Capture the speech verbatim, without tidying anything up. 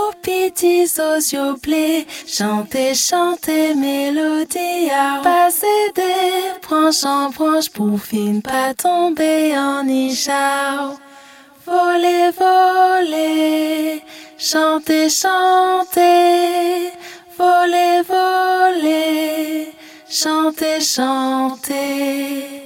vos petits os yeux bleus, chantez, chantez, mélodie, passez des branches en branches pour fin pas tomber en nichao. Volez, volez, chantez, chantez, volez, volez, chantez, chantez.